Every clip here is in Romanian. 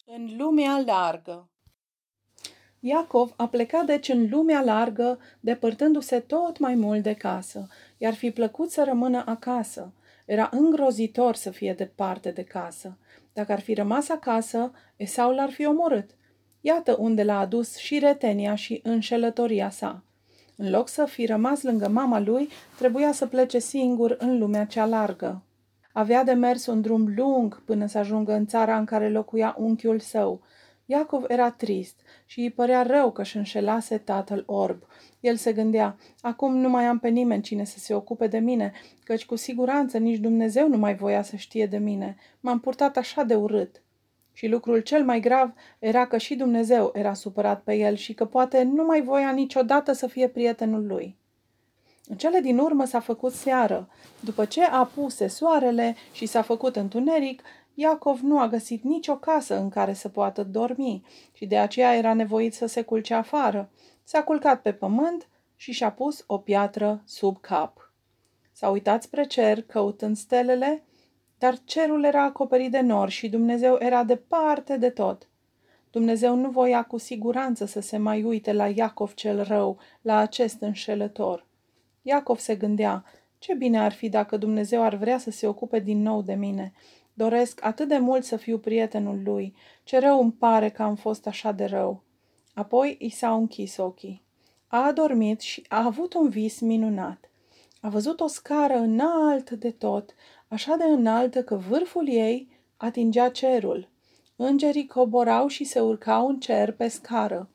În lumea largă. Iacov a plecat deci în lumea largă, depărtându-se tot mai mult de casă. I-ar fi plăcut să rămână acasă. Era îngrozitor să fie departe de casă. Dacă ar fi rămas acasă, Esau l-ar fi omorât. Iată unde l-a adus și retenia și înșelătoria sa. În loc să fi rămas lângă mama lui, trebuia să plece singur în lumea cea largă. Avea de mers un drum lung până să ajungă în țara în care locuia unchiul său. Iacov era trist și îi părea rău că își înșelase tatăl orb. El se gândea, acum nu mai am pe nimeni cine să se ocupe de mine, căci cu siguranță nici Dumnezeu nu mai voia să știe de mine. M-am purtat așa de urât. Și lucrul cel mai grav era că și Dumnezeu era supărat pe el și că poate nu mai voia niciodată să fie prietenul lui. În cele din urmă s-a făcut seară. După ce a apuse soarele și s-a făcut întuneric, Iacov nu a găsit nicio casă în care să poată dormi și de aceea era nevoit să se culce afară. S-a culcat pe pământ și și-a pus o piatră sub cap. S-a uitat spre cer, căutând stelele, dar cerul era acoperit de nori și Dumnezeu era departe de tot. Dumnezeu nu voia cu siguranță să se mai uite la Iacov cel rău, la acest înșelător. Iacov se gândea, ce bine ar fi dacă Dumnezeu ar vrea să se ocupe din nou de mine. Doresc atât de mult să fiu prietenul lui. Ce rău îmi pare că am fost așa de rău. Apoi i s-au închis ochii. A adormit și a avut un vis minunat. A văzut o scară înaltă de tot, așa de înaltă că vârful ei atingea cerul. Îngerii coborau și se urcau în cer pe scară.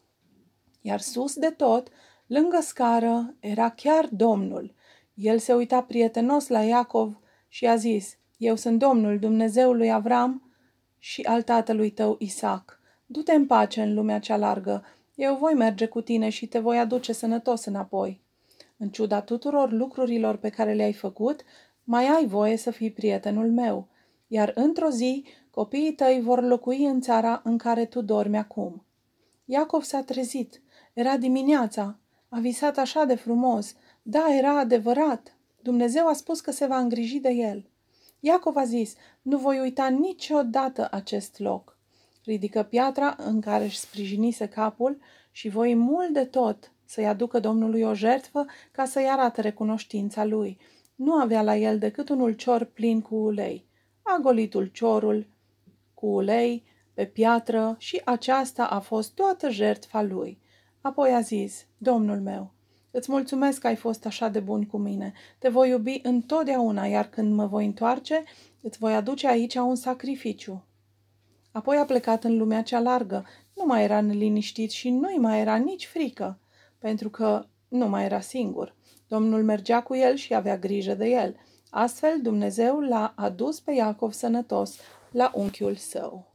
Iar sus de tot, lângă scară, era chiar Domnul. El se uita prietenos la Iacov și a zis, eu sunt Domnul, Dumnezeul lui Avram și al tatălui tău Isaac. Du-te în pace în lumea cea largă, eu voi merge cu tine și te voi aduce sănătos înapoi. În ciuda tuturor lucrurilor pe care le-ai făcut, mai ai voie să fii prietenul meu, iar într-o zi copiii tăi vor locui în țara în care tu dormi acum. Iacov s-a trezit. Era dimineața. A visat așa de frumos. Da, era adevărat. Dumnezeu a spus că se va îngriji de el. Iacov a zis, nu voi uita niciodată acest loc. Ridică piatra în care își sprijinise capul și voi mult de tot să-i aducă Domnului o jertfă ca să-i arate recunoștința lui. Nu avea la el decât un ulcior plin cu ulei. A golit ulciorul cu ulei pe piatră și aceasta a fost toată jertfa lui. Apoi a zis, Domnul meu, îți mulțumesc că ai fost așa de bun cu mine. Te voi iubi întotdeauna, iar când mă voi întoarce, îți voi aduce aici un sacrificiu. Apoi a plecat în lumea cea largă. Nu mai era neliniștit și nu-i mai era nici frică, pentru că nu mai era singur. Domnul mergea cu el și avea grijă de el. Astfel, Dumnezeu l-a adus pe Iacov sănătos la unchiul său.